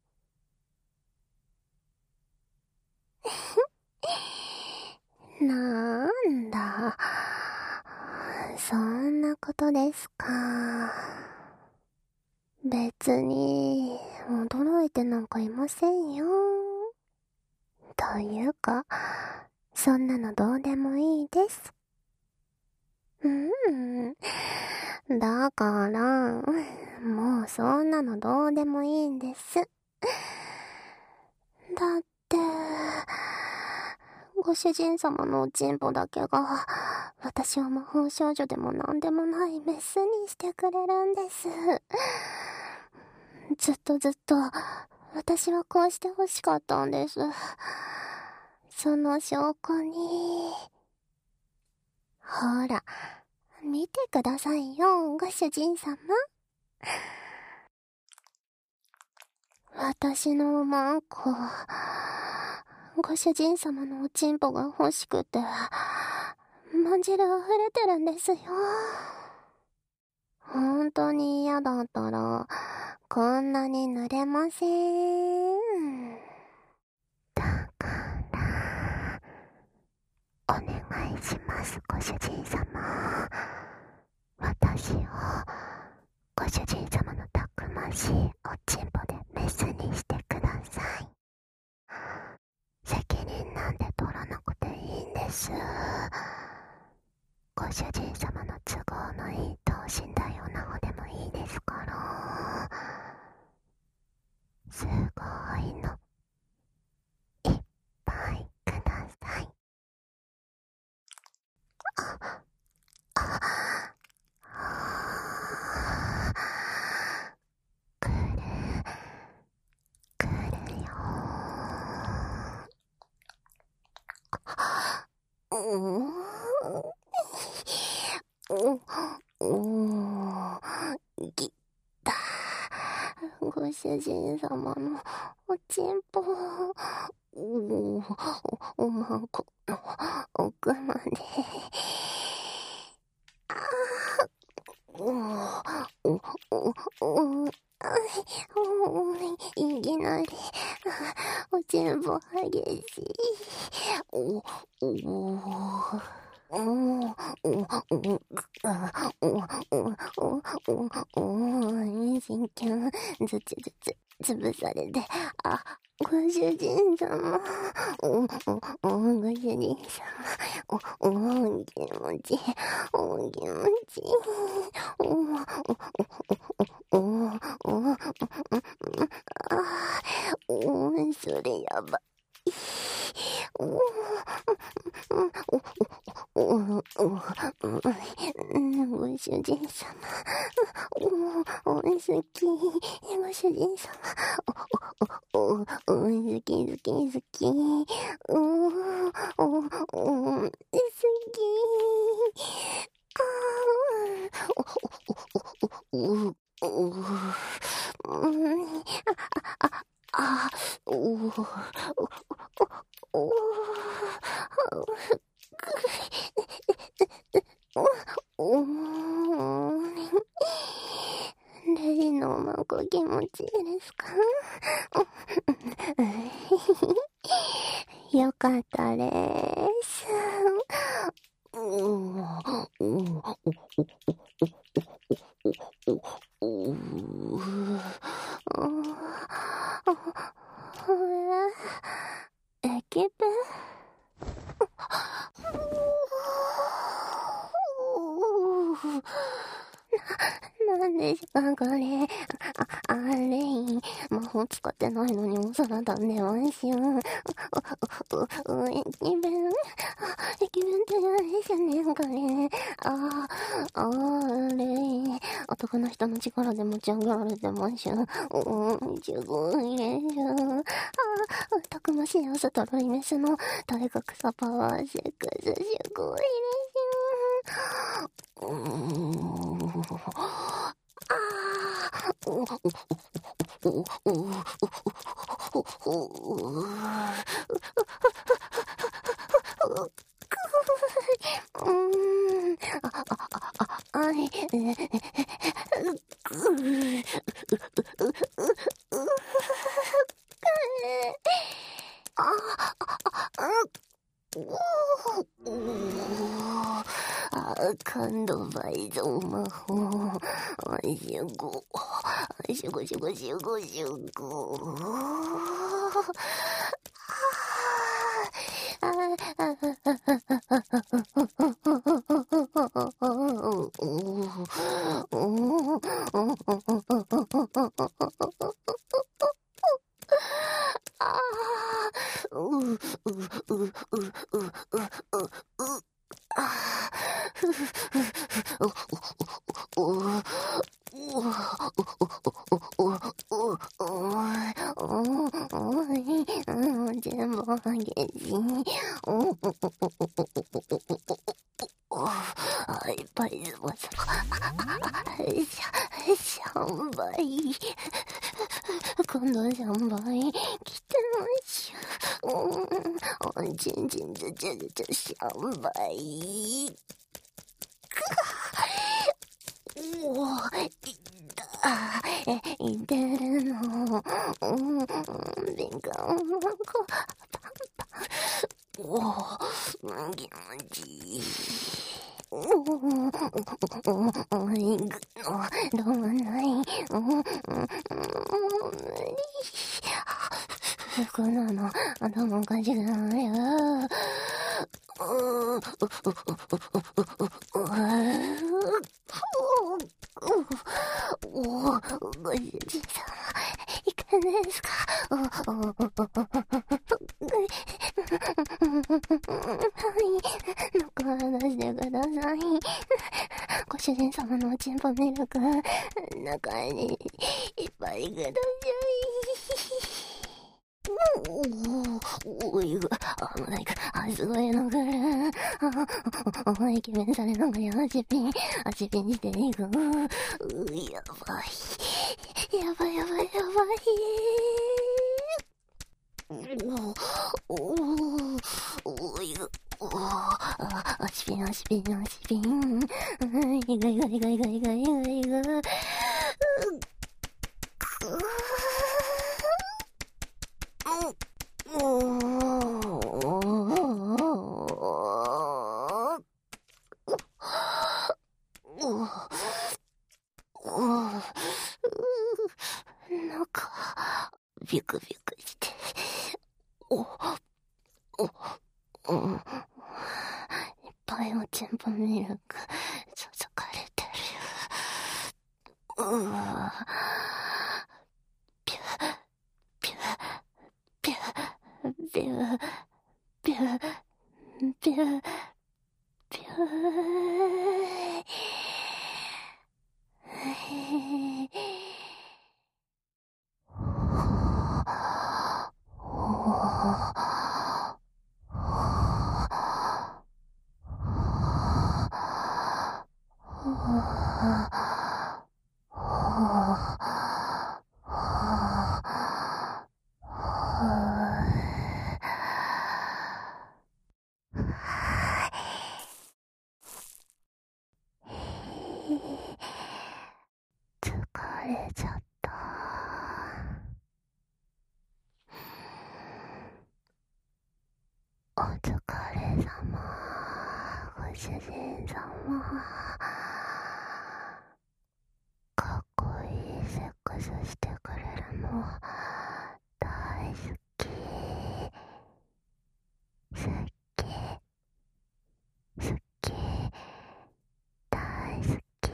[SPEAKER 2] なんだ、そんなことですか。別に驚いてなんかいませんよ。というか、そんなのどうでもいいです。うん、だから、もうそんなのどうでもいいんです。だって、ご主人様のおちんぽだけが、私は魔法少女でもなんでもないメスにしてくれるんです。ずっとずっと、私はこうして欲しかったんです。その証拠に、ほら、見てくださいよ、ご主人様。私のマンコ、ご主人様のおちんぽが欲しくて、まんじる溢れてるんですよ。本当に嫌だったら、こんなに濡れません。だから、お願いします、ご主人様。私を、ご主人様のたくましいおちんぽでメスにしてください。責任なんて取らなくていいんです。ご主人様の都合のいい等身大おなほでもいいですから。すごいの。いっぱいください。あ、あ、あ、くる、くるよ。うん、おー、ぎったご主人様のおちんぽ、おー、おまんこの奥まで。あー、おー、お、お、お、いきなり、おちんぽ激しい。お、おー。おー、お、お、あ、お、お、お、お、お、真剣、ずつずつ、潰されて、あ、ご主人様、お、お、お、ご主人様、お、お、気持ちいい、お、気持ちいい、お、お、お、お、お、お、あ、お、それやばい。お、お、お、お、お、ご主人様、お、お、好き、ご主人様、お、お、お、好き好き好き、お、お、お、好き、あー、お、お、お、お、あ、あ、お、お、お、 おーレイのおまんこ気持ちいいですか？よかったです。うん、駅弁な、なんですかこれ。あ、あれい。魔法使ってないのにお皿食べますよ。う、う、駅弁駅弁って何ですね、これ。あ、あれい。男の人の力で持ち上げられてますよ。うん、すごいです。あ、たくましい朝とロイメスの体格差パワーセックス、すごいです。うーん。ああ、感度倍増魔法。しゅご。しゅごしゅごしゅごしゅご。全部激しい。はい、パイズボス。シャンバイ。今度シャンバイ。来てますよ。うん、ちんちんずちずちシャンバイ。おぉ、いったえ、いてるの。うん、敏感こ、パンパン。おぉ、気持ちいい。おぉ、おいぐの、どうもない。うん、うん、無理。こんなの、頭おかしくないよ。うん、おぉ、ご主人様、いかがですか？はい、中話してください。ご主人様のチンポミルク、中にいっぱいください。おお、おいぐ、あ、まだいく、あ、すごいのくる。あ、お、イケメンされなんかや、足ピン、足ピンしていく。う、やばい。やばいやばいやばい。おお、おおいぐ、おあ、足ピン足ピン足ピン。いぐいぐいぐいぐいぐいぐいぐ。くなんか、ビクビクして。お、お、うん。いっぱいおちんぽミルク、注がれてるよ。うわピュ、ピュ、ピュ、ピュ、ピュ、ピュ、ピュ。 れちゃった。お疲れ様、ご主人様。かっこいいセックスしてくれるの大好き。好き好き大好き。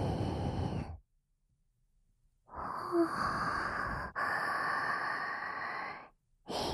[SPEAKER 2] はぁ、い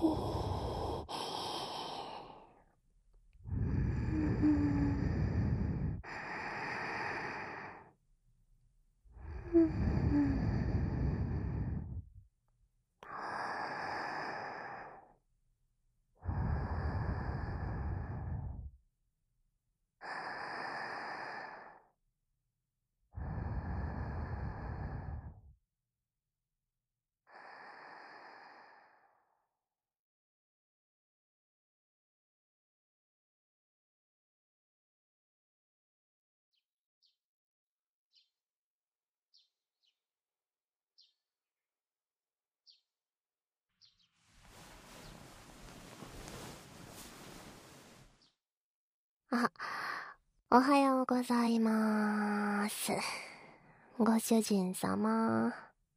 [SPEAKER 2] あ、おはようございまーす。ご主人様。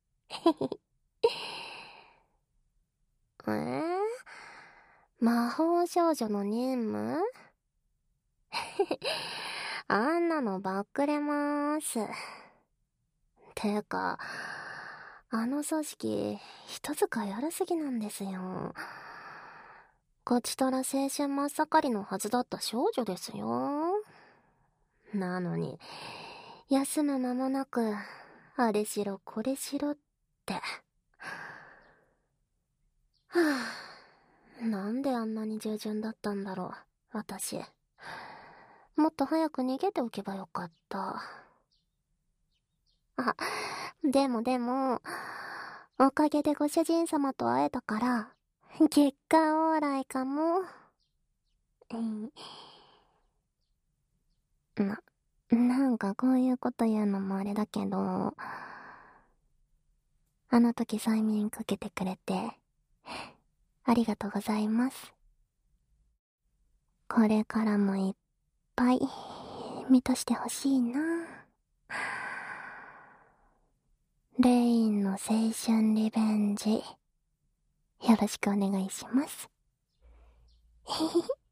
[SPEAKER 2] えー、魔法少女の任務あんなのばっくれまーす。てか、あの組織、人使いやるすぎなんですよ。こちとら青春真っ盛りのはずだった少女ですよ。なのに、休む間もなく、あれしろこれしろって。はぁ、なんであんなに従順だったんだろう、私。もっと早く逃げておけばよかった。あ、でもでも、おかげでご主人様と会えたから、結果オーライかも。うん、な、なんかこういうこと言うのもあれだけど、あの時催眠かけてくれて、ありがとうございます。これからもいっぱい満たしてほしいな。レインの青春リベンジ、よろしくお願いします。へへへ。